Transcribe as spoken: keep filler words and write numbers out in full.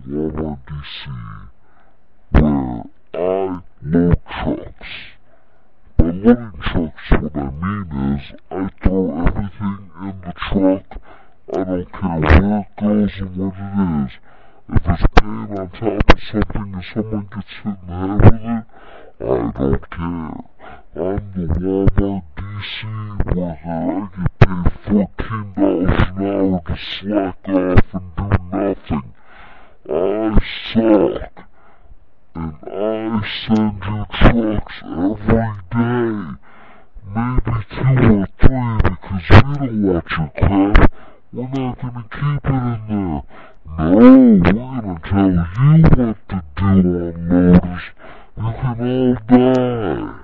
Walmart D C where I load trucks. By loading trucks, what I mean is I throw everything in the truck. I don't care where it goes and what it is. If it's paint on top of something and someone gets hit in the head with it, I don't care. I'm the Walmart D C worker. I get paid fourteen dollars an hour to slack off and do nothing. I suck. And I send you